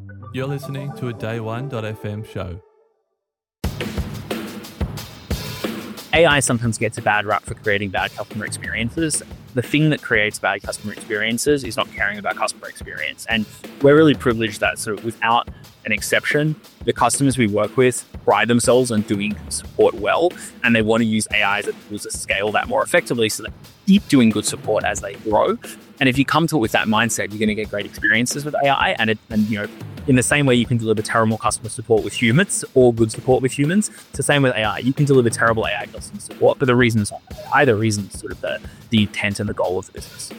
You're listening to a Day1.fm show. AI sometimes gets a bad rap for creating bad customer experiences. The thing that creates bad customer experiences is not caring about customer experience. And we're really privileged that sort of without an exception, the customers we work with pride themselves on doing support well, and they want to use AI as a tool to scale that more effectively so they keep doing good support as they grow. And if you come to it with that mindset, you're going to get great experiences with AI. And in the same way you can deliver terrible customer support with humans or good support with humans, it's the same with AI. You can deliver terrible AI customer support, but the reason is not AI. The reason is sort of the intent and the goal of the business.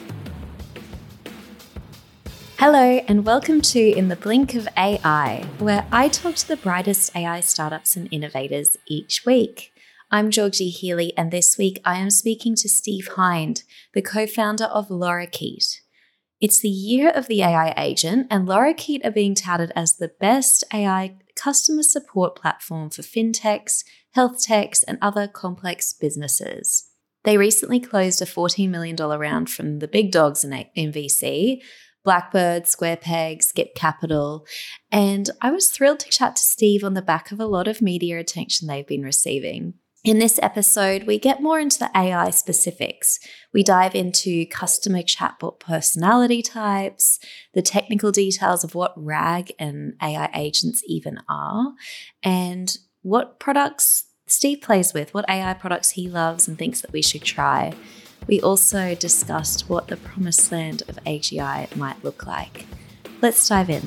Hello, and welcome to In the Blink of AI, where I talk to the brightest AI startups and innovators each week. I'm Georgie Healy, and this week I am speaking to Steve Hind, the co-founder of Lorikeet. It's the year of the AI agent, and Lorikeet are being touted as the best AI customer support platform for fintechs, health techs, and other complex businesses. They recently closed a $14 million round from the big dogs in VC, Blackbird, SquarePeg, Skip Capital, and I was thrilled to chat to Steve on the back of a lot of media attention they've been receiving. In this episode, we get more into the AI specifics. We dive into customer chatbot personality types, the technical details of what RAG and AI agents even are, and what products Steve plays with, what AI products he loves and thinks that we should try. We also discussed what the promised land of AGI might look like. Let's dive in.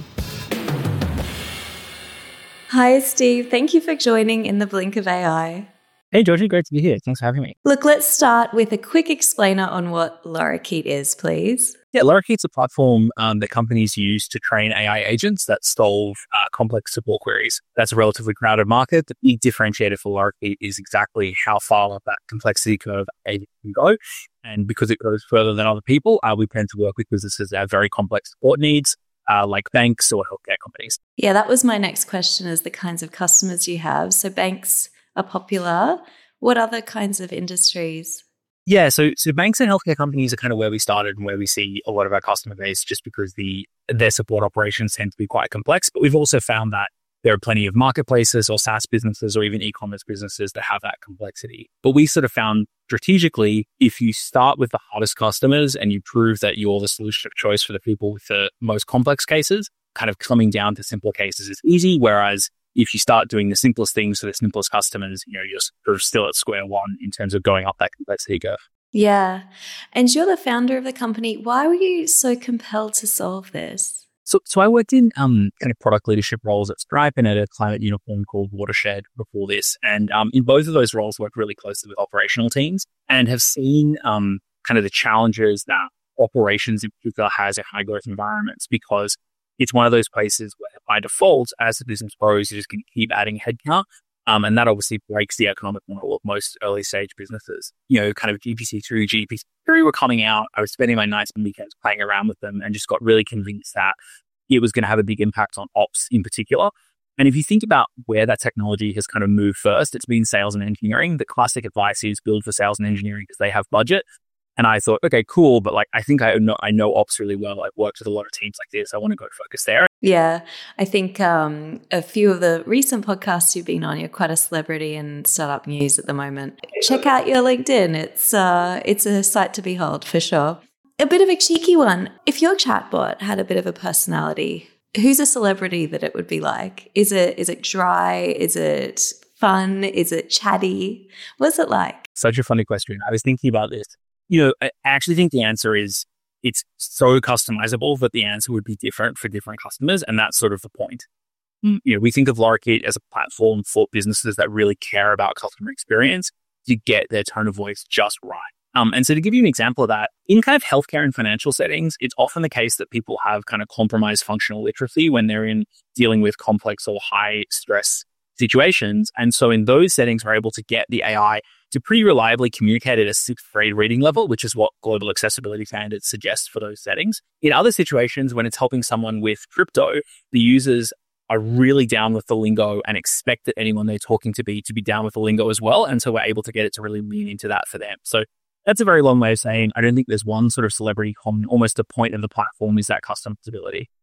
Hi, Steve. Thank you for joining In the Blink of AI. Hey, Georgie, great to be here. Thanks for having me. Look, let's start with a quick explainer on what Lorikeet is, please. Yeah, Lorikeet's a platform that companies use to train AI agents that solve complex support queries. That's a relatively crowded market. The big differentiator for Lorikeet is exactly how far up that complexity curve agent can go. And because it goes further than other people, we plan to work with businesses that have very complex support needs, like banks or healthcare companies. Yeah, that was my next question, is the kinds of customers you have. So banks are popular. What other kinds of industries? Yeah, so banks and healthcare companies are kind of where we started and where we see a lot of our customer base, just because their support operations tend to be quite complex. But we've also found that there are plenty of marketplaces or SaaS businesses or even e-commerce businesses that have that complexity. But we sort of found strategically, if you start with the hardest customers and you prove that you're the solution of choice for the people with the most complex cases, kind of coming down to simpler cases is easy. Whereas if you start doing the simplest things for the simplest customers, you're sort of still at square one in terms of going up that complexity curve. Yeah. And you're the founder of the company. Why were you so compelled to solve this? So I worked in kind of product leadership roles at Stripe and at a climate unicorn called Watershed before this. And in both of those roles, worked really closely with operational teams and have seen kind of the challenges that operations in particular has in high growth environments, because it's one of those places where by default, as the business grows, you're just going to keep adding headcount. And that obviously breaks the economic model of most early stage businesses. Kind of GPT-3, GPT-3 were coming out. I was spending my nights and weekends playing around with them and just got really convinced that it was going to have a big impact on ops in particular. And if you think about where that technology has kind of moved first, it's been sales and engineering. The classic advice is build for sales and engineering because they have budget. And I thought, okay, cool. But I think I know ops really well. I've worked with a lot of teams like this. I want to go focus there. Yeah. I think a few of the recent podcasts you've been on, you're quite a celebrity in startup news at the moment. Check out your LinkedIn. It's a sight to behold for sure. A bit of a cheeky one. If your chatbot had a bit of a personality, who's a celebrity that it would be like? Is it dry? Is it fun? Is it chatty? What's it like? Such a funny question. I was thinking about this. I actually think the answer is it's so customizable that the answer would be different for different customers. And that's sort of the point. We think of Lorikeet as a platform for businesses that really care about customer experience to get their tone of voice just right. And so to give you an example of that, in kind of healthcare and financial settings, it's often the case that people have kind of compromised functional literacy when they're in dealing with complex or high stress situations. And so in those settings, we're able to get the AI to pretty reliably communicate at a sixth grade reading level, which is what global accessibility standards suggest for those settings. In other situations, when it's helping someone with crypto, the users are really down with the lingo and expect that anyone they're talking to be down with the lingo as well. And so we're able to get it to really lean into that for them. So that's a very long way of saying I don't think there's one sort of celebrity common. Almost a point of the platform is that customizability.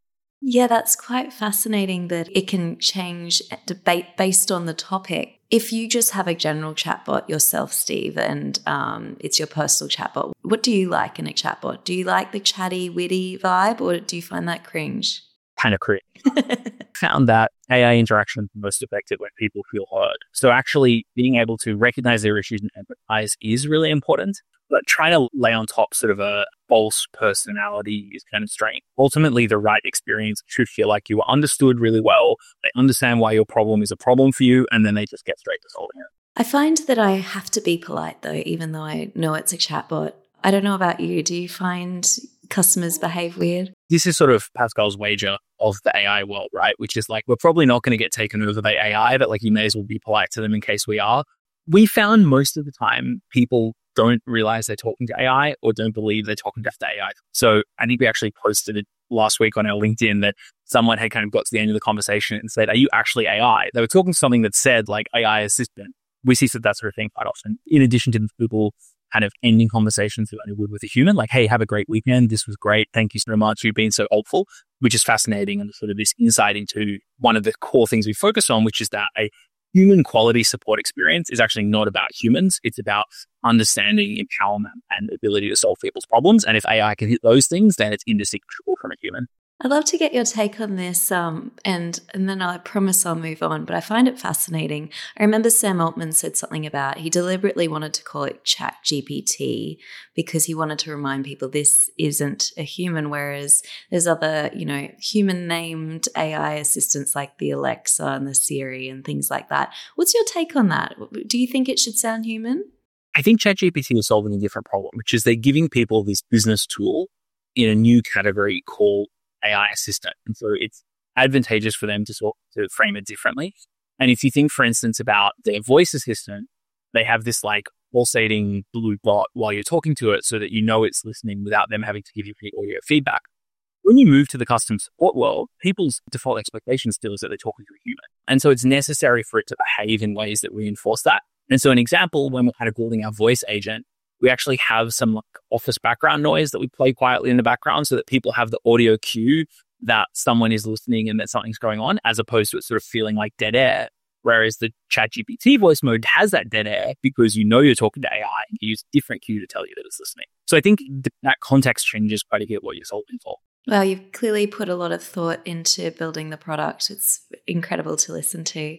Yeah, that's quite fascinating that it can change debate based on the topic. If you just have a general chatbot yourself, Steve, and it's your personal chatbot, what do you like in a chatbot? Do you like the chatty, witty vibe, or do you find that cringe? Kind of cringe. Found that AI interaction is most effective when people feel heard. So actually being able to recognize their issues and empathize is really important. But trying to lay on top sort of a false personality is kind of strange. Ultimately, the right experience should feel like you are understood really well. They understand why your problem is a problem for you, and then they just get straight to solving it. I find that I have to be polite, though, even though I know it's a chatbot. I don't know about you. Do you find customers behave weird? This is sort of Pascal's wager of the AI world, right? Which is like, we're probably not going to get taken over by AI, but like you may as well be polite to them in case we are. We found most of the time people don't realize they're talking to AI or don't believe they're talking to the AI. So I think we actually posted it last week on our LinkedIn that someone had kind of got to the end of the conversation and said, "Are you actually AI?" They were talking to something that said like AI assistant. We see that sort of thing quite often. In addition to the people kind of ending conversations that only would with a human, like, "Hey, have a great weekend. This was great. Thank you so much. You've been so helpful," which is fascinating and sort of this insight into one of the core things we focus on, which is that a human quality support experience is actually not about humans. It's about understanding, empowerment, and ability to solve people's problems. And if AI can hit those things, then it's indistinguishable from a human. I'd love to get your take on this, and then I promise I'll move on, but I find it fascinating. I remember Sam Altman said something about he deliberately wanted to call it ChatGPT because he wanted to remind people this isn't a human, whereas there's other, human-named AI assistants like the Alexa and the Siri and things like that. What's your take on that? Do you think it should sound human? I think ChatGPT is solving a different problem, which is they're giving people this business tool in a new category called AI assistant. And so it's advantageous for them to frame it differently. And if you think, for instance, about their voice assistant, they have this like pulsating blue dot while you're talking to it so that you know it's listening without them having to give you any audio feedback. When you move to the custom support world, people's default expectation still is that they're talking to a human. And so it's necessary for it to behave in ways that reinforce that. And so an example, when we're kind of building our voice agent, we actually have some like office background noise that we play quietly in the background so that people have the audio cue that someone is listening and that something's going on, as opposed to it sort of feeling like dead air. Whereas the ChatGPT voice mode has that dead air because you're talking to AI and you use a different cue to tell you that it's listening. So I think that context changes quite a bit what you're solving for. Well, you've clearly put a lot of thought into building the product. It's incredible to listen to.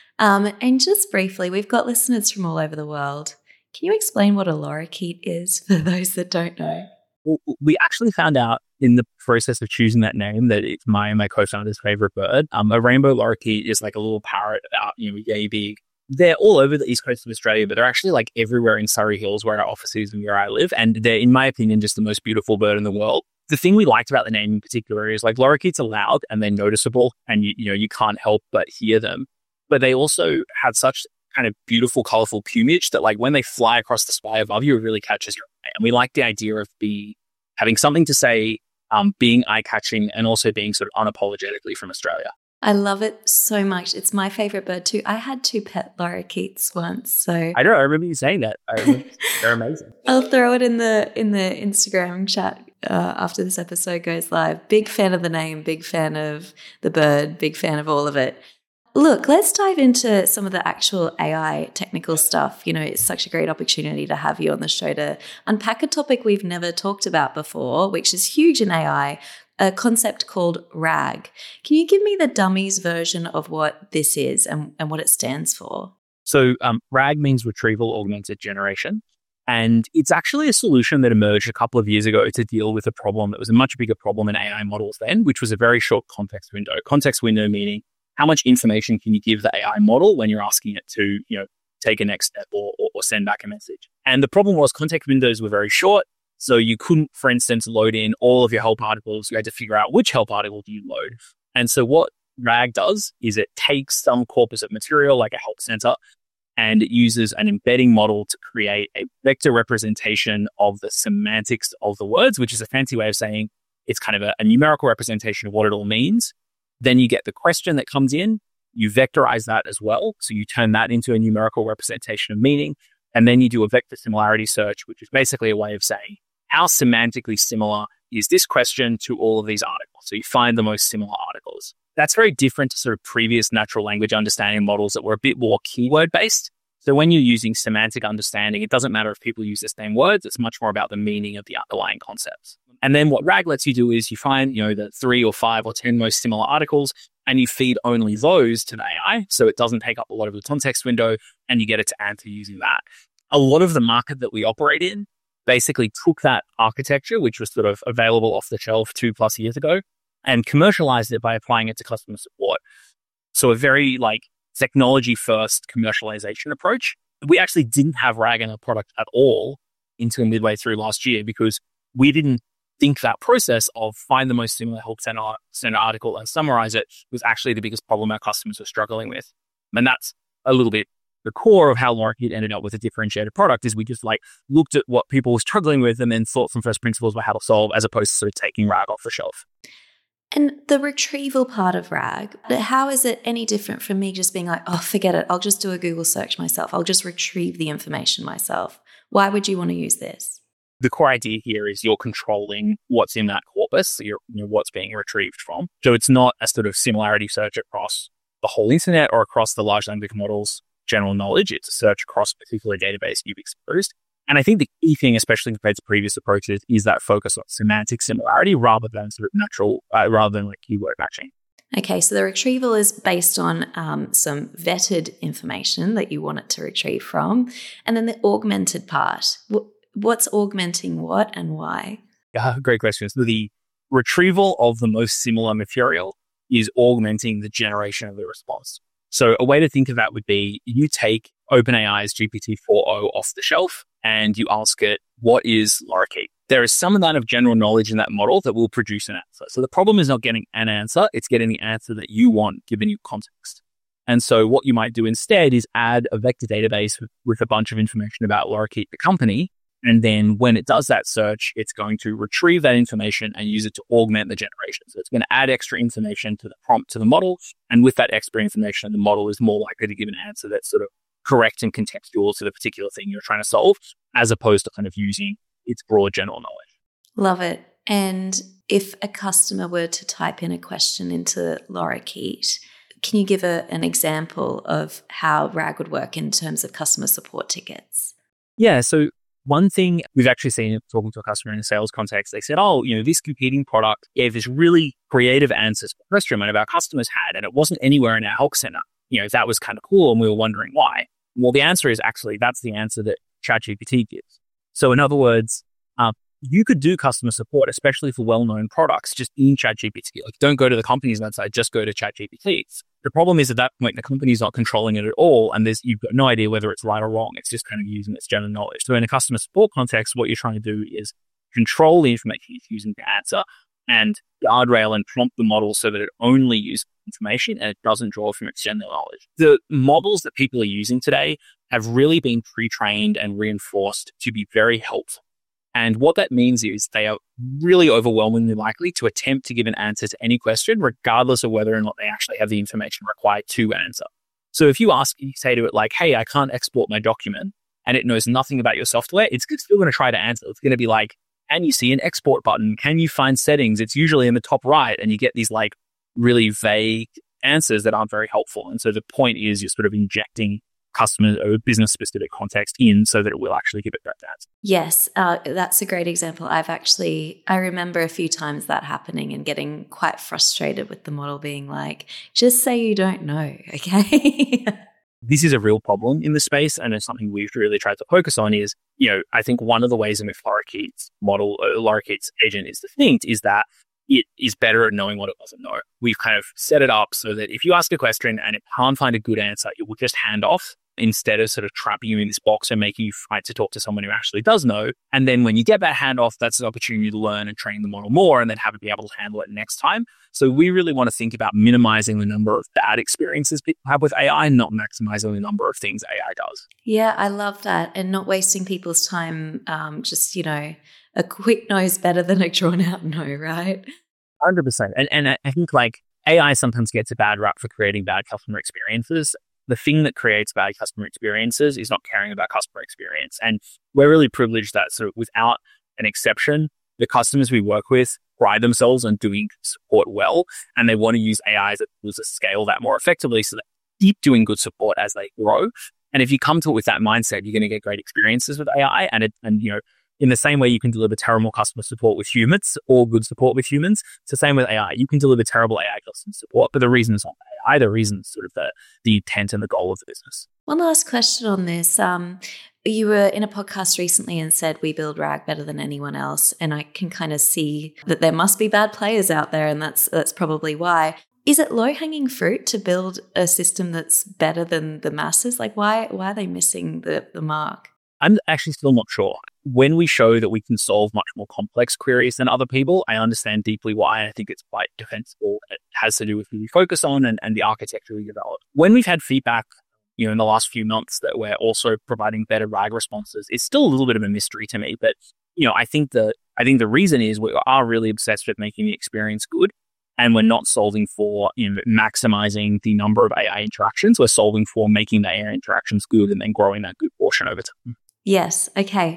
And just briefly, we've got listeners from all over the world. Can you explain what a lorikeet is for those that don't know? Well, we actually found out in the process of choosing that name that it's my and my co-founder's favorite bird. A rainbow lorikeet is like a little parrot about, yay big. They're all over the east coast of Australia, but they're actually like everywhere in Surrey Hills where our office is and where I live. And they're, in my opinion, just the most beautiful bird in the world. The thing we liked about the name in particular is like lorikeets are loud and they're noticeable and you can't help but hear them. But they also have such kind of beautiful, colorful plumage that like when they fly across the sky above you, it really catches your eye. And we like the idea of having something to say, being eye-catching and also being sort of unapologetically from Australia. I love it so much. It's my favorite bird too. I had 2 pet lorikeets once, so I remember you saying that. They're amazing. I'll throw it in the Instagram chat after this episode goes live. Big fan of the name, big fan of the bird, big fan of all of it. Look, let's dive into some of the actual AI technical stuff. It's such a great opportunity to have you on the show to unpack a topic we've never talked about before, which is huge in AI, a concept called RAG. Can you give me the dummies version of what this is and what it stands for? So RAG means Retrieval Augmented Generation. And it's actually a solution that emerged a couple of years ago to deal with a problem that was a much bigger problem in AI models then, which was a very short context window. Context window meaning how much information can you give the AI model when you're asking it to, take a next step or send back a message? And the problem was context windows were very short. So you couldn't, for instance, load in all of your help articles. You had to figure out which help article do you load. And so what RAG does is it takes some corpus of material like a help center and it uses an embedding model to create a vector representation of the semantics of the words, which is a fancy way of saying it's kind of a numerical representation of what it all means. Then you get the question that comes in, you vectorize that as well. So you turn that into a numerical representation of meaning. And then you do a vector similarity search, which is basically a way of saying how semantically similar is this question to all of these articles. So you find the most similar articles. That's very different to sort of previous natural language understanding models that were a bit more keyword based. So when you're using semantic understanding, it doesn't matter if people use the same words. It's much more about the meaning of the underlying concepts. And then what RAG lets you do is you find, the 3 or 5 or 10 most similar articles, and you feed only those to the AI. So it doesn't take up a lot of the context window, and you get it to answer using that. A lot of the market that we operate in basically took that architecture, which was sort of available off the shelf 2+ years ago, and commercialized it by applying it to customer support. So a very technology first commercialization approach. We actually didn't have RAG in our product at all until midway through last year, because we didn't think that process of find the most similar help center article and summarize it was actually the biggest problem our customers were struggling with. And that's a little bit the core of how Lorikeet ended up with a differentiated product, is we just looked at what people were struggling with and then thought from first principles about how to solve, as opposed to sort of taking RAG off the shelf. And the retrieval part of RAG, how is it any different from me just being like, oh, forget it, I'll just do a Google search myself. I'll just retrieve the information myself. Why would you want to use this? The core idea here is you're controlling what's in that corpus, so what's being retrieved from. So it's not a sort of similarity search across the whole internet or across the large language models' general knowledge. It's a search across a particular database you've exposed. And I think the key thing, especially compared to previous approaches, is that focus on semantic similarity rather than sort of natural, rather than keyword matching. Okay, so the retrieval is based on some vetted information that you want it to retrieve from. And then the augmented part, what's augmenting what and why? Great question. So the retrieval of the most similar material is augmenting the generation of the response. So a way to think of that would be you take OpenAI's GPT-4o off the shelf and you ask it, what is Lorikeet? There is some amount of general knowledge in that model that will produce an answer. So the problem is not getting an answer, it's getting the answer that you want given you context. And so what you might do instead is add a vector database with a bunch of information about Lorikeet, the company. And then when it does that search, it's going to retrieve that information and use it to augment the generation. So it's going to add extra information to the prompt to the model. And with that extra information, the model is more likely to give an answer that's sort of correct and contextual to the particular thing you're trying to solve, as opposed to kind of using its broad general knowledge. Love it. And if a customer were to type in a question into Lorikeet, can you give an example of how RAG would work in terms of customer support tickets? Yeah, so one thing we've actually seen talking to a customer in a sales context, they said, this competing product gave this really creative answers to a question one of our customers had, and it wasn't anywhere in our help center. That was kind of cool, and we were wondering why. Well, the answer is actually that's the answer that ChatGPT gives. So in other words, you could do customer support, especially for well-known products, just in ChatGPT. Don't go to the company's website, just go to ChatGPT. The problem is at that point, the company's not controlling it at all, and you've got no idea whether it's right or wrong. It's just kind of using its general knowledge. So in a customer support context, what you're trying to do is control the information it's using to answer and guardrail and prompt the model so that it only uses information and it doesn't draw from its general knowledge. The models that people are using today have really been pre-trained and reinforced to be very helpful. And what that means is they are really overwhelmingly likely to attempt to give an answer to any question, regardless of whether or not they actually have the information required to answer. So if you say to it hey, I can't export my document, and it knows nothing about your software, it's still going to try to answer. It's going to be can you see an export button? Can you find settings? It's usually in the top right, and you get these really vague answers that aren't very helpful. And so the point is you're sort of injecting customer or business specific context in so that it will actually give it that answer. Yes, that's a great example. I remember a few times that happening and getting quite frustrated with the model being just say you don't know, okay? This is a real problem in the space, and it's something we've really tried to focus on is, I think one of the ways in which Lorikeet's model, Lorikeet's agent is distinct is that it is better at knowing what it doesn't know. We've kind of set it up so that if you ask a question and it can't find a good answer, it will just hand off instead of sort of trapping you in this box and making you fight to talk to someone who actually does know. And then when you get that handoff, that's an opportunity to learn and train the model more and then have it be able to handle it next time. So we really want to think about minimizing the number of bad experiences people have with AI, not maximizing the number of things AI does. Yeah, I love that. And not wasting people's time. A quick no is better than a drawn out no, right? 100%. And I think AI sometimes gets a bad rap for creating bad customer experiences. The thing that creates bad customer experiences is not caring about customer experience. And we're really privileged that sort of without an exception, the customers we work with pride themselves on doing support well, and they want to use AI as a tool to scale that more effectively so they keep doing good support as they grow. And if you come to it with that mindset, you're going to get great experiences with AI. And in the same way you can deliver terrible customer support with humans or good support with humans, it's the same with AI. You can deliver terrible AI customer support, but the reason is not AI. The reason is sort of the intent and the goal of the business. One last question on this. You were in a podcast recently and said we build RAG better than anyone else. And I can kind of see that there must be bad players out there, and that's probably why. Is it low-hanging fruit to build a system that's better than the masses? Like, why are they missing the mark? I'm actually still not sure. When we show that we can solve much more complex queries than other people, I understand deeply why. I think it's quite defensible. It has to do with who we focus on and the architecture we develop. When we've had feedback, in the last few months that we're also providing better RAG responses, it's still a little bit of a mystery to me. But, I think the reason is we are really obsessed with making the experience good. And we're not solving for maximizing the number of AI interactions. We're solving for making the AI interactions good and then growing that good portion over time. Yes. Okay.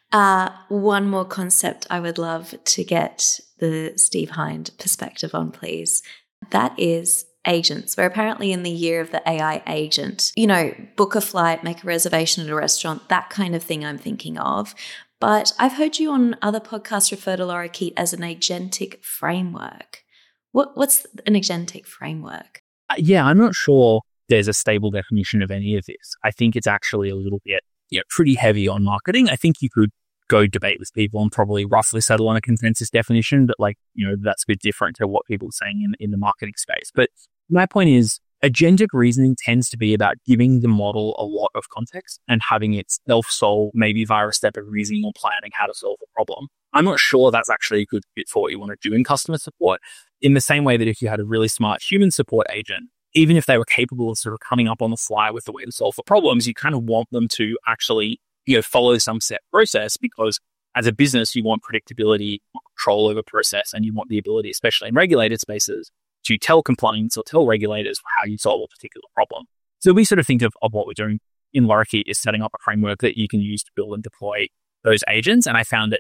One more concept I would love to get the Steve Hind perspective on, please. That is agents. We're apparently in the year of the AI agent. Book a flight, make a reservation at a restaurant, that kind of thing I'm thinking of. But I've heard you on other podcasts refer to Lorikeet as an agentic framework. What's an agentic framework? I'm not sure there's a stable definition of any of this. I think it's actually a little bit, pretty heavy on marketing. I think you could go debate with people and probably roughly settle on a consensus definition, but that's a bit different to what people are saying in the marketing space. But my point is, agentic reasoning tends to be about giving the model a lot of context and having it self-solve, maybe via a step of reasoning or planning how to solve a problem. I'm not sure that's actually a good fit for what you want to do in customer support. In the same way that if you had a really smart human support agent, even if they were capable of sort of coming up on the fly with the way to solve the problems, you kind of want them to actually, follow some set process, because as a business, you want predictability, control over process, and you want the ability, especially in regulated spaces, to tell compliance or tell regulators how you solve a particular problem. So we sort of think of what we're doing in Lorikeet is setting up a framework that you can use to build and deploy those agents. And I found it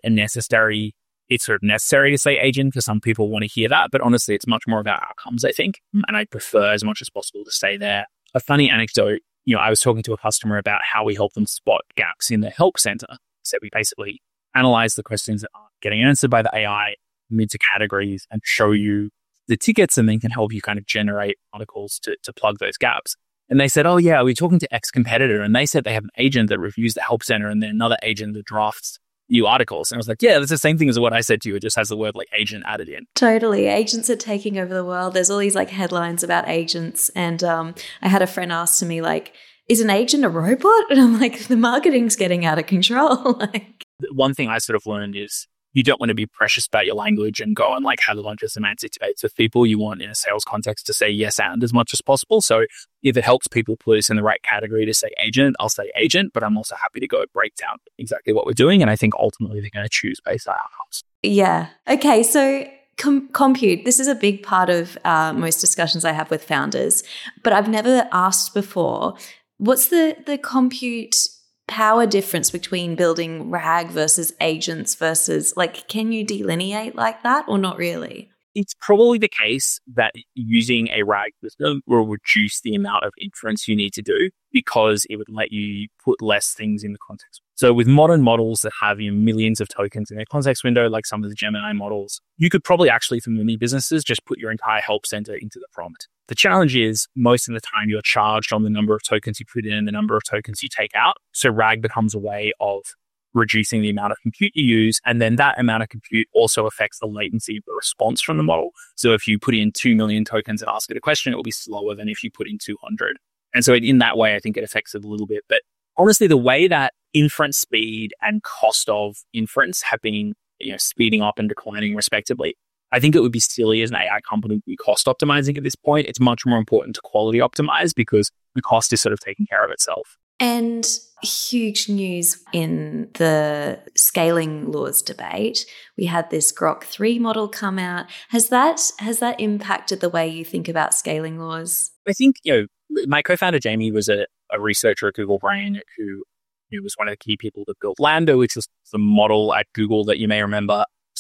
it's sort of necessary to say agent because some people want to hear that, but honestly, it's much more about outcomes, I think. And I prefer as much as possible to stay there. A funny anecdote, I was talking to a customer about how we help them spot gaps in their help center. So we basically analyze the questions that aren't getting answered by the AI, mid to categories, and show you the tickets, and then can help you kind of generate articles to plug those gaps. And they said, oh yeah, we're talking to X competitor, and they said they have an agent that reviews the help center and then another agent that drafts new articles. And I was like, yeah, that's the same thing as what I said to you. It just has the word like agent added in. Totally. Agents are taking over the world. There's all these like headlines about agents. And I had a friend ask to me like, is an agent a robot? And I'm like, the marketing's getting out of control. One thing I sort of learned is you don't want to be precious about your language and go and like have a bunch of semantic debates with people. You want in a sales context to say yes and as much as possible. So if it helps people put us in the right category to say agent, I'll say agent, but I'm also happy to go break down exactly what we're doing. And I think ultimately they're going to choose based on outcomes. Yeah. Okay. So compute, this is a big part of most discussions I have with founders, but I've never asked before, what's the compute power difference between building RAG versus agents versus can you delineate like that or not really? It's probably the case that using a RAG system will reduce the amount of inference you need to do because it would let you put less things in the context. So with modern models that have millions of tokens in their context window, like some of the Gemini models, you could probably actually, for many businesses, just put your entire help center into the prompt. The challenge is most of the time you're charged on the number of tokens you put in and the number of tokens you take out. So RAG becomes a way of reducing the amount of compute you use. And then that amount of compute also affects the latency of the response from the model. So if you put in 2 million tokens and ask it a question, it will be slower than if you put in 200. And so in that way, I think it affects it a little bit. But honestly, the way that inference speed and cost of inference have been speeding up and declining respectively, I think it would be silly as an AI company to be cost optimizing at this point. It's much more important to quality optimize because the cost is sort of taking care of itself. And huge news in the scaling laws debate. We had this Grok 3 model come out. Has that impacted the way you think about scaling laws? I think, my co-founder Jamie was a researcher at Google Brain who was one of the key people that built Lambda, which was the model at Google that you may remember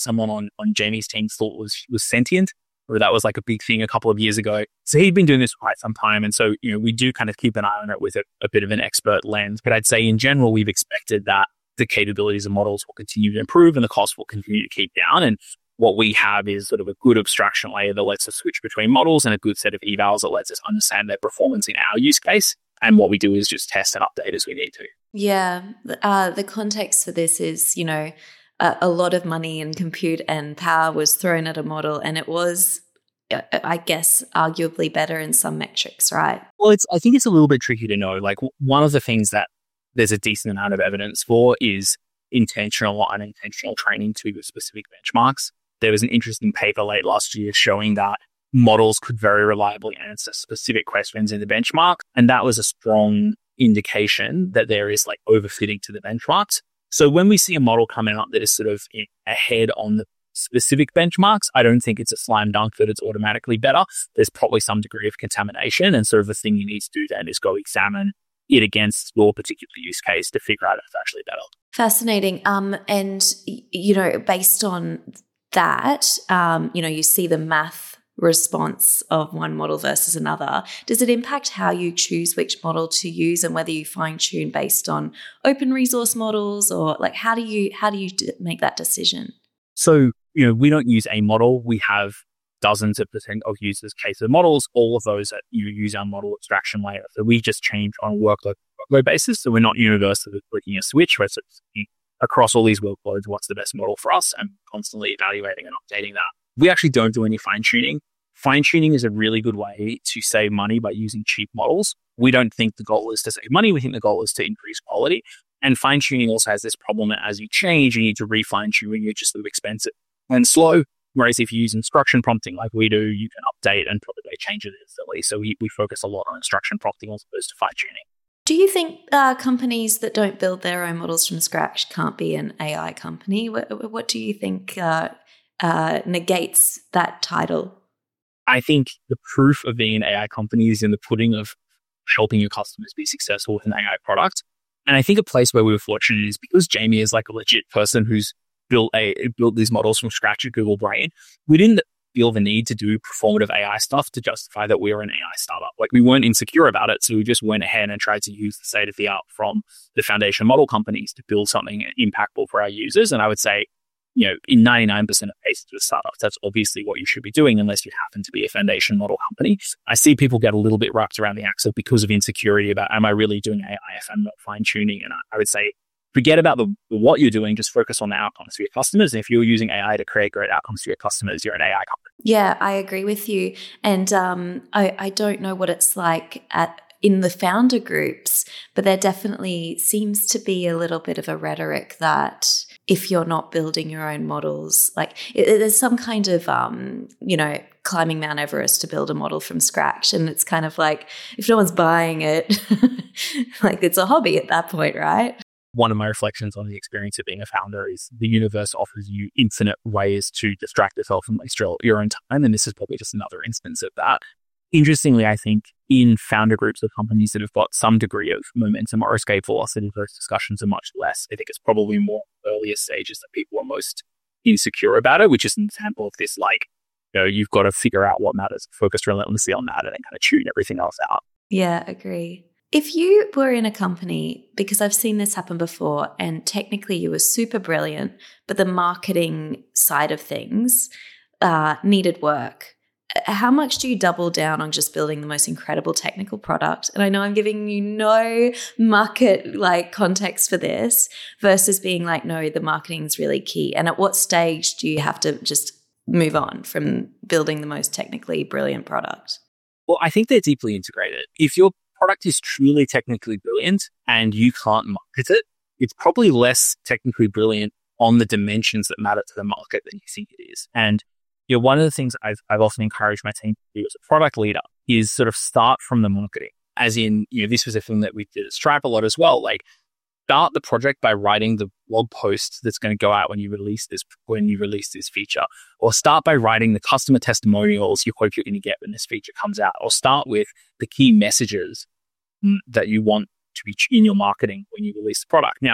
someone on Jamie's team thought was sentient, or that was like a big thing a couple of years ago. So he'd been doing this for quite some time. And so, we do kind of keep an eye on it with a bit of an expert lens. But I'd say in general, we've expected that the capabilities of models will continue to improve and the cost will continue to keep down. And what we have is sort of a good abstraction layer that lets us switch between models and a good set of evals that lets us understand their performance in our use case. And what we do is just test and update as we need to. Yeah. The context for this is, a lot of money and compute and power was thrown at a model, and it was, I guess, arguably better in some metrics, right? Well, I think it's a little bit tricky to know. Like, one of the things that there's a decent amount of evidence for is intentional or unintentional training to specific benchmarks. There was an interesting paper late last year showing that models could very reliably answer specific questions in the benchmark. And that was a strong indication that there is like overfitting to the benchmarks. So when we see a model coming up that is sort of ahead on the specific benchmarks, I don't think it's a slam dunk that it's automatically better. There's probably some degree of contamination, and sort of the thing you need to do then is go examine it against your particular use case to figure out if it's actually better. Fascinating. And, based on that, you see the math response of one model versus another. Does it impact how you choose which model to use and whether you fine tune based on open resource models, or like how do you make that decision? So, we don't use a model. We have dozens of potential users case of models, all of those that use our model abstraction layer. So we just change on a workload basis. So we're not universally flicking a switch. We're sort of across all these workloads, what's the best model for us, and constantly evaluating and updating that. We actually don't do any fine-tuning. Fine-tuning is a really good way to save money by using cheap models. We don't think the goal is to save money. We think the goal is to increase quality. And fine-tuning also has this problem that as you change, you need to re-fine-tune, you're just a little expensive and slow. Whereas if you use instruction prompting like we do, you can update and probably change it instantly. So we focus a lot on instruction prompting as opposed to fine-tuning. Do you think companies that don't build their own models from scratch can't be an AI company? What do you think negates that title? I think the proof of being an AI company is in the pudding of helping your customers be successful with an AI product. And I think a place where we were fortunate is because Jamie is like a legit person who's built these models from scratch at Google Brain. We didn't feel the need to do performative AI stuff to justify that we were an AI startup. Like, we weren't insecure about it. So we just went ahead and tried to use the state of the art from the foundation model companies to build something impactful for our users. And I would say, in 99% of cases with startups, that's obviously what you should be doing unless you happen to be a foundation model company. I see people get a little bit wrapped around the axle because of insecurity about, am I really doing AI if I'm not fine tuning? And I would say, forget about what you're doing, just focus on the outcomes for your customers. And if you're using AI to create great outcomes for your customers, you're an AI company. Yeah, I agree with you. And I don't know what it's like in the founder groups, but there definitely seems to be a little bit of a rhetoric that if you're not building your own models, like there's some kind of, climbing Mount Everest to build a model from scratch. And it's kind of like, if no one's buying it, like it's a hobby at that point, right? One of my reflections on the experience of being a founder is the universe offers you infinite ways to distract yourself and waste your own time. And this is probably just another instance of that. Interestingly, I think in founder groups of companies that have got some degree of momentum or escape velocity, those discussions are much less. I think it's probably more earlier stages that people are most insecure about it, which is an example of this, like, you've got to figure out what matters, focus relentlessly on that, and then kind of tune everything else out. Yeah, agree. If you were in a company, because I've seen this happen before, and technically you were super brilliant, but the marketing side of things needed work, how much do you double down on just building the most incredible technical product? And I know I'm giving you no market context for this versus being like, no, the marketing is really key. And at what stage do you have to just move on from building the most technically brilliant product? Well, I think they're deeply integrated. If your product is truly technically brilliant and you can't market it, it's probably less technically brilliant on the dimensions that matter to the market than you think it is. And one of the things I've often encouraged my team to do as a product leader is sort of start from the marketing. As in, this was a thing that we did at Stripe a lot as well. Like, start the project by writing the blog post that's going to go out when you release this feature, or start by writing the customer testimonials you hope you're going to get when this feature comes out, or start with the key messages that you want to be in your marketing when you release the product. Now,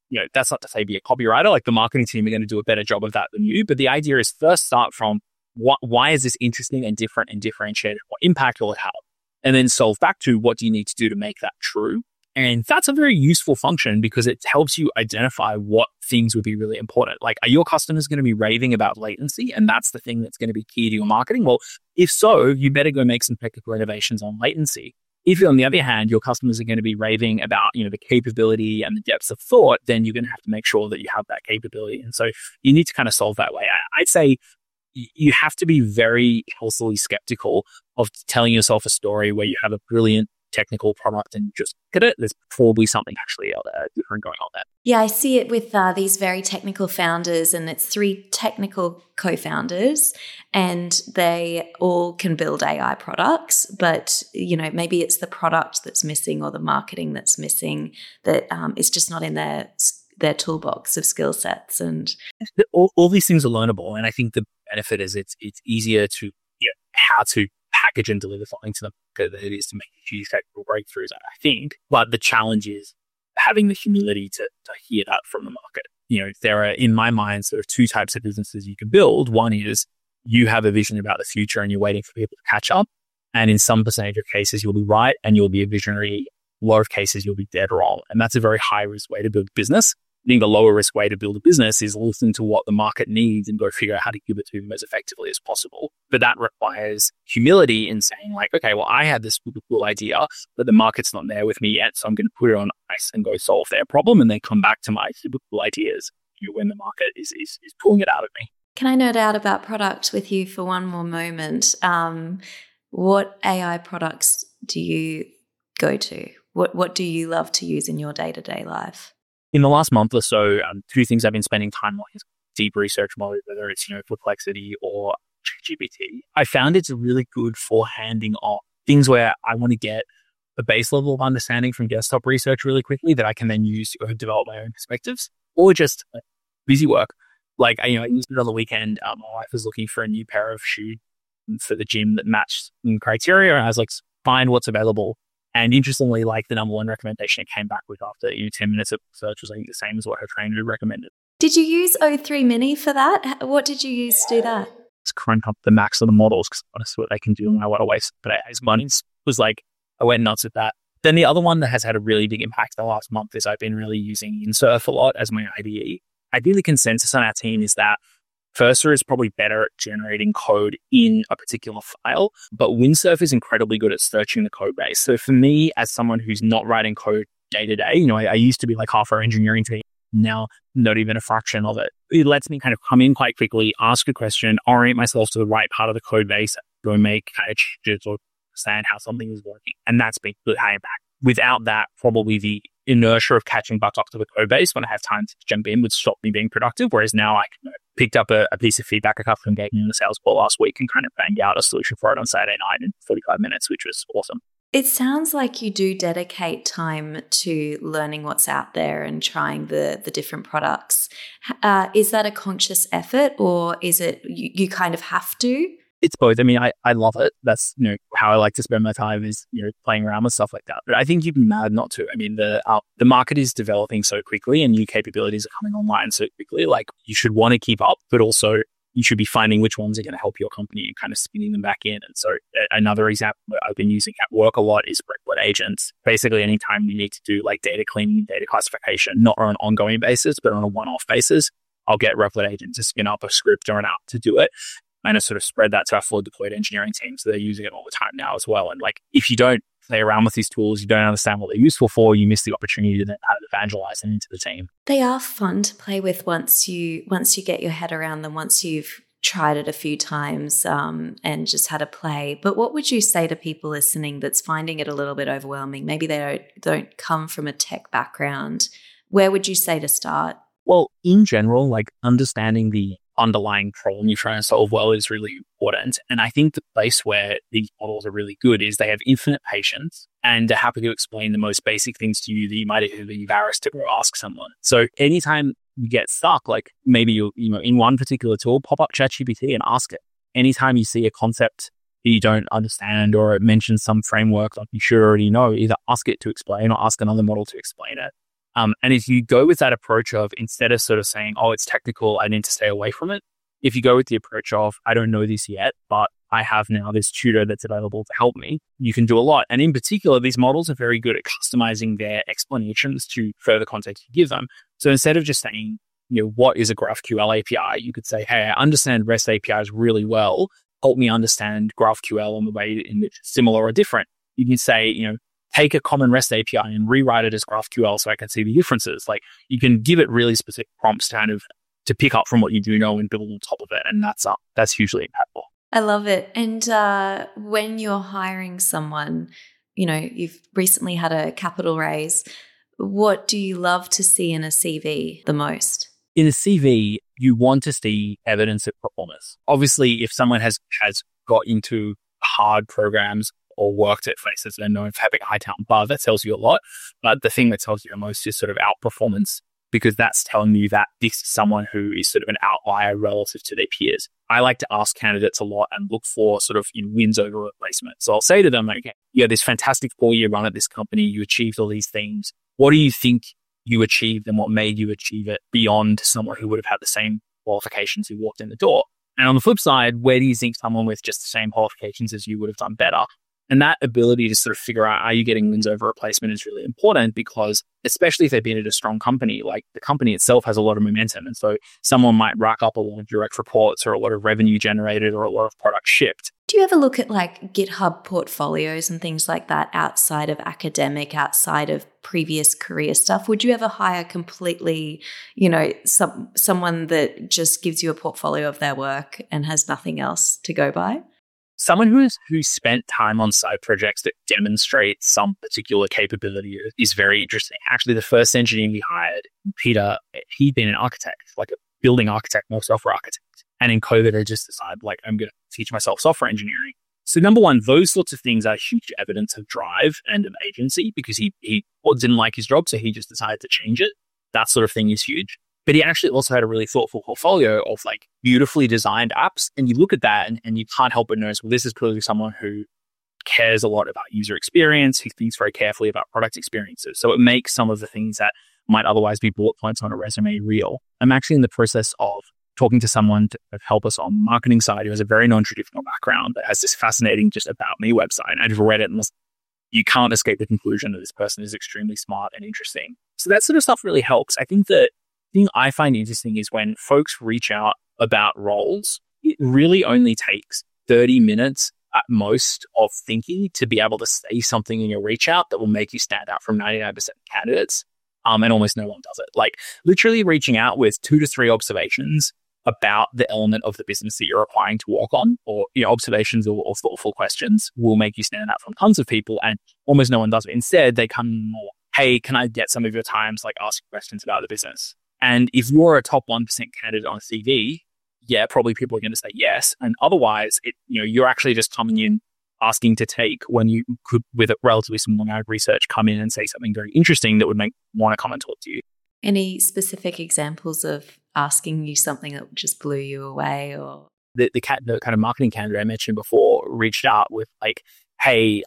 that's not to say be a copywriter. Like the marketing team are going to do a better job of that than you. But the idea is first start from why is this interesting and different and differentiated? What impact will it have? And then solve back to what do you need to do to make that true? And that's a very useful function because it helps you identify what things would be really important. Like, are your customers going to be raving about latency? And that's the thing that's going to be key to your marketing. Well, if so, you better go make some technical innovations on latency. If, on the other hand, your customers are going to be raving about, the capability and the depths of thought, then you're going to have to make sure that you have that capability. And so you need to kind of solve that way. I'd say you have to be very healthily skeptical of telling yourself a story where you have a brilliant technical product and just look at it. There's probably something actually different going on there. Yeah, I see it with these very technical founders, and it's 3 technical co-founders, and they all can build AI products, but maybe it's the product that's missing or the marketing that's missing that is just not in their toolbox of skill sets. And all these things are learnable, and I think the benefit is it's easier to how to package and deliver something to them than it is to make huge technical breakthroughs, I think. But the challenge is having the humility to hear that from the market. There are, in my mind, sort of 2 types of businesses you can build. One is you have a vision about the future and you're waiting for people to catch up. And in some percentage of cases, you'll be right and you'll be a visionary. A lot of cases, you'll be dead wrong. And that's a very high risk way to build a business. I think the lower risk way to build a business is listen to what the market needs and go figure out how to give it to them as effectively as possible. But that requires humility in saying like, okay, well, I had this super cool idea, but the market's not there with me yet. So I'm going to put it on ice and go solve their problem and then come back to my super cool ideas when the market is pulling it out of me. Can I nerd out about product with you for one more moment? What AI products do you go to? What do you love to use in your day-to-day life? In the last month or so, 2 things I've been spending time on is deep research mode, whether it's, Perplexity or ChatGPT. I found it's really good for handing off things where I want to get a base level of understanding from desktop research really quickly that I can then use to develop my own perspectives, or just busy work. Like, I used it on the weekend. My wife was looking for a new pair of shoes for the gym that matched criteria. And I was like, find what's available. And interestingly, like the number 1 recommendation it came back with after 10 minutes of search was, I think, the same as what her trainer had recommended. Did you use O3 Mini for that? What did you use to do that? It's crank up the max of the models because honestly, what they can do, and I want to waste. But as money was like, I went nuts with that. Then the other one that has had a really big impact the last month is I've been really using InSurf a lot as my IDE. I think the consensus on our team is that Cursor is probably better at generating code in a particular file, but Windsurf is incredibly good at searching the code base. So for me, as someone who's not writing code day to day, I used to be like half our engineering team, now not even a fraction of it. It lets me kind of come in quite quickly, ask a question, orient myself to the right part of the code base, go make kind of changes or understand how something is working. And that's been good high impact. Without that, probably the inertia of catching bugs up to the code base when I have time to jump in would stop me being productive. Whereas now I picked up a piece of feedback a customer gave me on a sales call last week and kind of banged out a solution for it on Saturday night in 45 minutes, which was awesome. It sounds like you do dedicate time to learning what's out there and trying the different products. Is that a conscious effort, or is it you kind of have to? It's both. I mean, I love it. That's, how I like to spend my time is, playing around with stuff like that. But I think you'd be mad not to. I mean, the market is developing so quickly and new capabilities are coming online so quickly. Like, you should want to keep up, but also you should be finding which ones are going to help your company and kind of spinning them back in. And so another example that I've been using at work a lot is Replit agents. Basically, anytime you need to do like data cleaning, data classification, not on an ongoing basis, but on a one-off basis, I'll get Replit agent to spin up a script or an app to do it. And I sort of spread that to our fully deployed engineering team. So they're using it all the time now as well. And like, if you don't play around with these tools, you don't understand what they're useful for, you miss the opportunity to then evangelize them into the team. They are fun to play with once you get your head around them, once you've tried it a few times and just had a play. But what would you say to people listening that's finding it a little bit overwhelming? Maybe they don't come from a tech background. Where would you say to start? Well, in general, like understanding the underlying problem you're trying to solve well is really important. And I think the place where these models are really good is they have infinite patience and are happy to explain the most basic things to you that you might even be embarrassed to go ask someone. So anytime you get stuck, like maybe you in one particular tool, pop up ChatGPT and ask it. Anytime you see a concept that you don't understand or it mentions some framework like you should already know, either ask it to explain or ask another model to explain it. And if you go with that approach of, instead of sort of saying, oh, it's technical, I need to stay away from it. If you go with the approach of, I don't know this yet, but I have now this tutor that's available to help me, you can do a lot. And in particular, these models are very good at customizing their explanations to further context you give them. So instead of just saying, what is a GraphQL API? You could say, hey, I understand REST APIs really well. Help me understand GraphQL and the way in which it's similar or different. You can say, take a common REST API and rewrite it as GraphQL so I can see the differences. Like, you can give it really specific prompts to pick up from what you do know and build on top of it. And that's hugely impactful. I love it. And when you're hiring someone, you've recently had a capital raise, what do you love to see in a CV the most? In a CV, you want to see evidence of performance. Obviously, if someone has got into hard programs or worked at places that are known for having a high talent bar, that tells you a lot. But the thing that tells you the most is sort of outperformance, because that's telling you that this is someone who is sort of an outlier relative to their peers. I like to ask candidates a lot and look for sort of wins over replacement. So I'll say to them, okay, you had this fantastic 4-year run at this company, you achieved all these things. What do you think you achieved and what made you achieve it beyond someone who would have had the same qualifications who walked in the door? And on the flip side, where do you think someone with just the same qualifications as you would have done better? And that ability to sort of figure out, are you getting wins over replacement, is really important, because especially if they've been at a strong company, like the company itself has a lot of momentum. And so someone might rack up a lot of direct reports or a lot of revenue generated or a lot of product shipped. Do you ever look at like GitHub portfolios and things like that outside of academic, outside of previous career stuff? Would you ever hire completely, someone that just gives you a portfolio of their work and has nothing else to go by? Someone who spent time on side projects that demonstrate some particular capability is very interesting. Actually, the first engineer we hired, Peter, he'd been an architect, like a building architect, no software architect. And in COVID, I just decided, like, I'm going to teach myself software engineering. So number one, those sorts of things are huge evidence of drive and of agency, because he didn't like his job, so he just decided to change it. That sort of thing is huge. But he actually also had a really thoughtful portfolio of like beautifully designed apps. And you look at that and you can't help but notice, well, this is clearly someone who cares a lot about user experience, who thinks very carefully about product experiences. So it makes some of the things that might otherwise be bullet points on a resume real. I'm actually in the process of talking to someone to help us on the marketing side who has a very non-traditional background that has this fascinating just about me website. And I've read it and you can't escape the conclusion that this person is extremely smart and interesting. So that sort of stuff really helps. I think that the thing I find interesting is when folks reach out about roles, it really only takes 30 minutes at most of thinking to be able to say something in your reach out that will make you stand out from 99% of candidates. And almost no one does it. Like literally reaching out with 2 to 3 observations about the element of the business that you're applying to work on, or observations or thoughtful questions will make you stand out from tons of people, and almost no one does it. Instead, they come more, hey, can I get some of your times, like ask questions about the business? And if you're a top 1% candidate on a CV, yeah, probably people are going to say yes. And otherwise, you're actually just coming in asking to take, when you could, with a relatively small amount of research, come in and say something very interesting that would make want to come and talk to you. Any specific examples of asking you something that just blew you away? Or the kind of marketing candidate I mentioned before reached out with like, hey,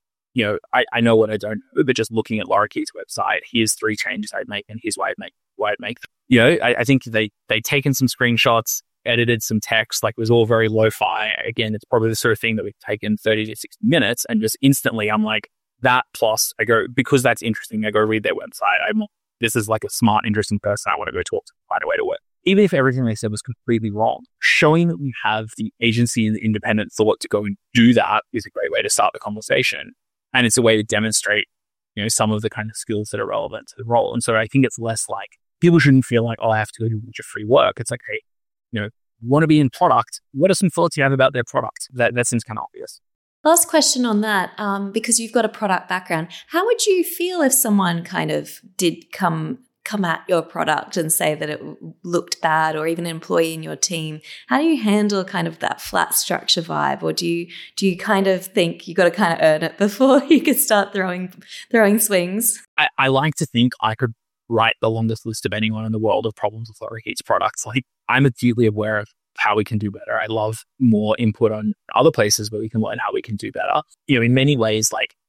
I know what I don't know, but just looking at Lorikeet's website, here's 3 changes I'd make and here's why I'd make them. I think they'd taken some screenshots, edited some text, like it was all very lo-fi. Again, it's probably the sort of thing that we've taken 30 to 60 minutes, and just instantly I'm like, that plus I go, because that's interesting, I go read their website. This is like a smart, interesting person I want to go talk to, find a way to work. Even if everything they said was completely wrong, showing that we have the agency and the independent thought to go and do that is a great way to start the conversation. And it's a way to demonstrate, some of the kind of skills that are relevant to the role. And so I think it's less like, people shouldn't feel like, oh, I have to go do a bunch of free work. It's like, hey, you want to be in product. What are some thoughts you have about their product? That seems kind of obvious. Last question on that, because you've got a product background. How would you feel if someone kind of did come at your product and say that it looked bad, or even an employee in your team? How do you handle kind of that flat structure vibe? Or do you kind of think you got to kind of earn it before you could start throwing swings? I like to think I could write the longest list of anyone in the world of problems with Lorikeet's products. Like, I'm acutely aware of how we can do better. I love more input on other places where we can learn how we can do better. In many ways, like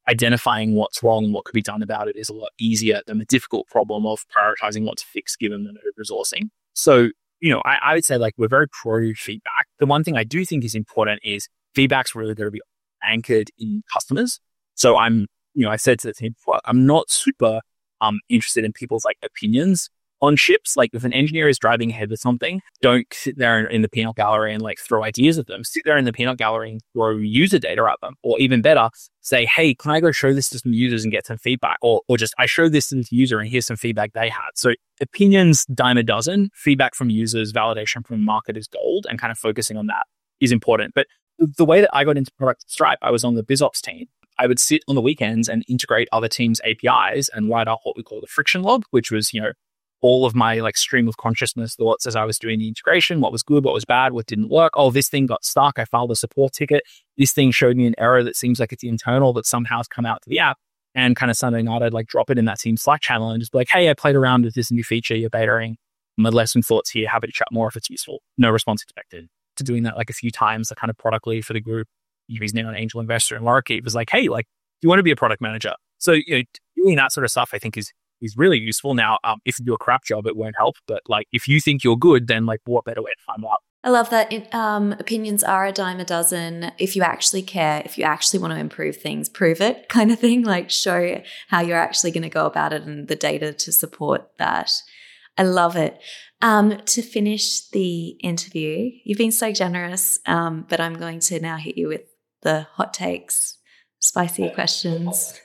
identifying what's wrong and what could be done about it is a lot easier than the difficult problem of prioritizing what to fix given the no resourcing. So, I would say like we're very pro feedback. The one thing I do think is important is feedback's really going to be anchored in customers. So I said to the team before, I'm not super interested in people's like opinions on ships. Like if an engineer is driving ahead with something, don't sit there in the peanut gallery and like throw ideas at them. Sit there in the peanut gallery and throw user data at them. Or even better, say, hey, can I go show this to some users and get some feedback? Or just I showed this to the user and here's some feedback they had. So opinions, dime a dozen, feedback from users, validation from market is gold, and kind of focusing on that is important. But the way that I got into product at Stripe, I was on the BizOps team. I would sit on the weekends and integrate other teams' APIs and write up what we call the friction log, which was, all of my like stream of consciousness thoughts as I was doing the integration, what was good, what was bad, what didn't work. Oh, this thing got stuck. I filed a support ticket. This thing showed me an error that seems like it's internal that somehow has come out to the app. And kind of Sunday night, I'd like drop it in that team Slack channel and just be like, hey, I played around with this new feature you're betaing. My lesson thoughts here. Happy to chat more if it's useful. No response expected. To doing that like a few times, the kind of product lead for the group, he's now an angel investor in Lorikeet, was like, hey, like, do you want to be a product manager? So, doing that sort of stuff, I think is really useful. Now, if you do a crap job, it won't help. But like, if you think you're good, then like, what better way to find out? I love that. Opinions are a dime a dozen. If you actually care, if you actually want to improve things, prove it kind of thing. Like show how you're actually going to go about it and the data to support that. I love it. To finish the interview, you've been so generous, but I'm going to now hit you with the hot takes, spicy questions.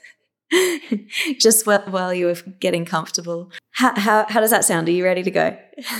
Just while you were getting comfortable. How does that sound? Are you ready to go?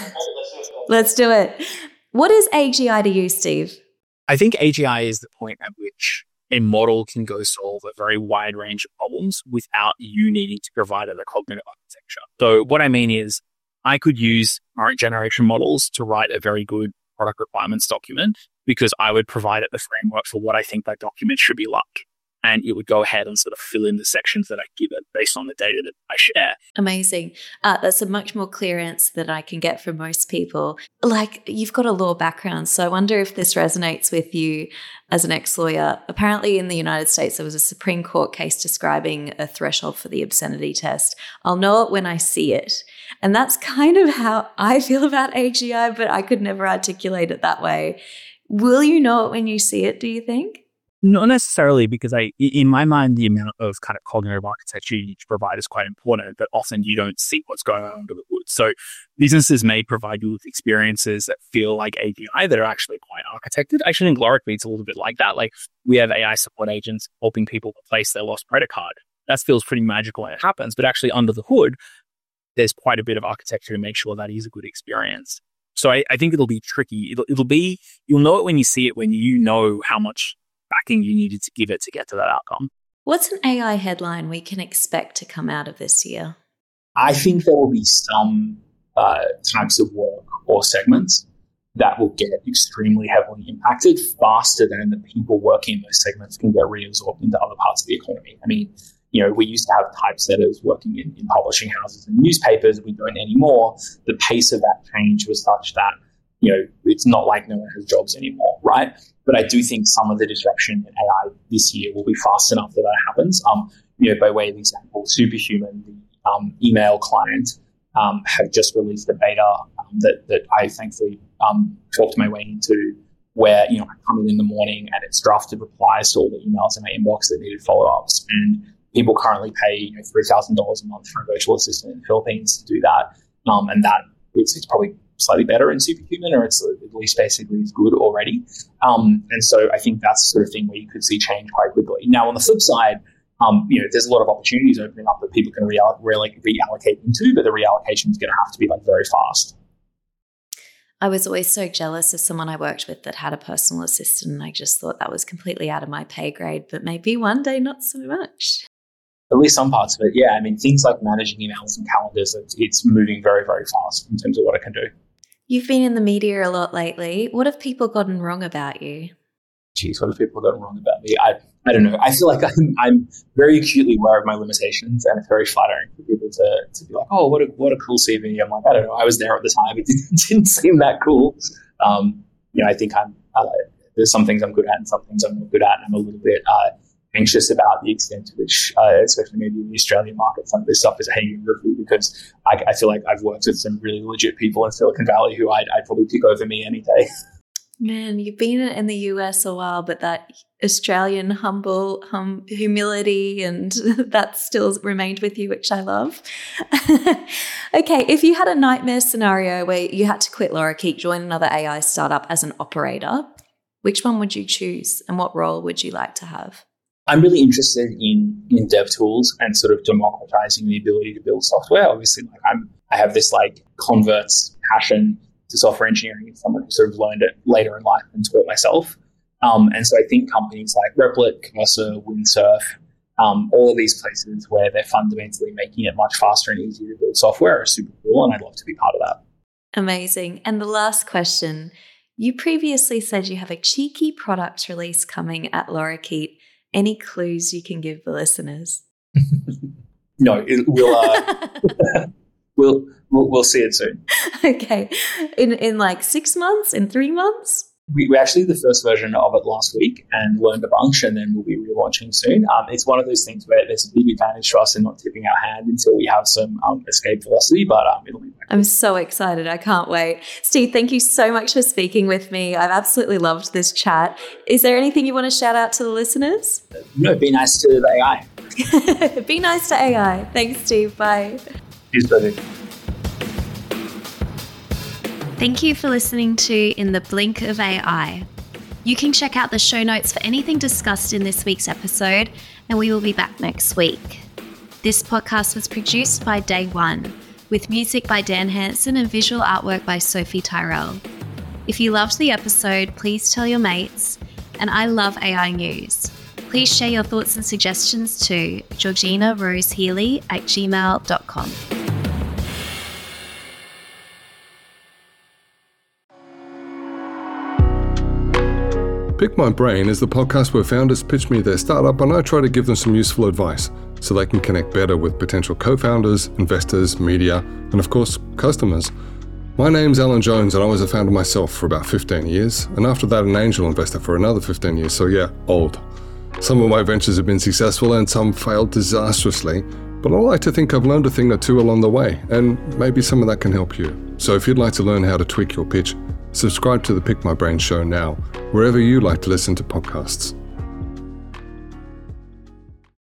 Let's do it. What is AGI to you, Steve? I think AGI is the point at which a model can go solve a very wide range of problems without you needing to provide it a cognitive architecture. So what I mean is I could use current generation models to write a very good product requirements document because I would provide it the framework for what I think that document should be like. And it would go ahead and sort of fill in the sections that I give it based on the data that I share. Amazing. That's a much more clear answer than I can get from most people. Like, you've got a law background, so I wonder if this resonates with you as an ex-lawyer. Apparently in the United States, there was a Supreme Court case describing a threshold for the obscenity test. I'll know it when I see it. And that's kind of how I feel about AGI, but I could never articulate it that way. Will you know it when you see it, do you think? Not necessarily, because in my mind, the amount of kind of cognitive architecture you need to provide is quite important, but often you don't see what's going on under the hood. So businesses may provide you with experiences that feel like AGI that are actually quite architected. I actually think Lorikeet's a little bit like that. Like we have AI support agents helping people replace their lost credit card. That feels pretty magical when it happens, but actually under the hood, there's quite a bit of architecture to make sure that is a good experience. So I think it'll be tricky. It'll be, you'll know it when you see it, when you know how much backing you needed to give it to get to that outcome. What's an AI headline we can expect to come out of this year? I think there will be some types of work or segments that will get extremely heavily impacted faster than the people working in those segments can get reabsorbed into other parts of the economy. I mean, we used to have typesetters working in publishing houses and newspapers. We don't anymore. The pace of that change was such that, it's not like no one has jobs anymore, right? But I do think some of the disruption in AI this year will be fast enough that happens. By way of example, Superhuman, the email client, have just released a beta that I thankfully talked my way into, where I come in the morning and it's drafted replies to all the emails in my inbox that needed follow-ups, and people currently pay $3,000 a month for a virtual assistant in the Philippines to do that, and that it's probably slightly better in Superhuman, or it's at least basically as good already. And so I think that's the sort of thing where you could see change quite quickly. Now, on the flip side, there's a lot of opportunities opening up that people can reallocate into, but the reallocation is going to have to be very fast. I was always so jealous of someone I worked with that had a personal assistant, and I just thought that was completely out of my pay grade, but maybe one day not so much. At least some parts of it, yeah. I mean, things like managing emails and calendars, it's moving very, very fast in terms of what it can do. You've been in the media a lot lately. What have people gotten wrong about you? Geez, what have people gotten wrong about me? I don't know. I feel like I'm very acutely aware of my limitations, and it's very flattering for people to be like, oh, what a cool CV. I'm like, I don't know. I was there at the time. It didn't seem that cool. I think there's some things I'm good at and some things I'm not good at. And I'm a little bit anxious about the extent to which, especially maybe in the Australian market, some of this stuff is hanging over me, because I feel like I've worked with some really legit people in Silicon Valley who I'd probably pick over me any day. Man, you've been in the US a while, but that Australian humility and that still remained with you, which I love. Okay, if you had a nightmare scenario where you had to quit Lorikeet, join another AI startup as an operator, which one would you choose and what role would you like to have? I'm really interested in dev tools and sort of democratizing the ability to build software. Obviously, I have this converts passion to software engineering. It's someone who sort of learned it later in life and taught myself. And so I think companies like Replit, Cursor, Windsurf, all of these places where they're fundamentally making it much faster and easier to build software are super cool, and I'd love to be part of that. Amazing. And the last question, you previously said you have a cheeky product release coming at Lorikeet. Any clues you can give the listeners? No, we'll see it soon. Okay. In 6 months? In 3 months? We actually did the first version of it last week and learned a bunch, and then we'll be relaunching soon. It's one of those things where there's a big advantage to us in not tipping our hand until we have some escape velocity, but it'll be. I'm so excited. I can't wait. Steve, thank you so much for speaking with me. I've absolutely loved this chat. Is there anything you want to shout out to the listeners? No, be nice to the AI. Be nice to AI. Thanks, Steve. Bye. Cheers, buddy. Thank you for listening to In the Blink of AI. You can check out the show notes for anything discussed in this week's episode, and we will be back next week. This podcast was produced by Day One, with music by Dan Hansen and visual artwork by Sophie Tyrell. If you loved the episode, please tell your mates, and I love AI news. Please share your thoughts and suggestions to georginarosehealy@gmail.com. Pick My Brain is the podcast where founders pitch me their startup and I try to give them some useful advice so they can connect better with potential co-founders, investors, media, and of course, customers. My name's Alan Jones and I was a founder myself for about 15 years, and after that an angel investor for another 15 years, so yeah, old. Some of my ventures have been successful and some failed disastrously, but I like to think I've learned a thing or two along the way, and maybe some of that can help you. So if you'd like to learn how to tweak your pitch, subscribe to the Pick My Brain show now, wherever you like to listen to podcasts.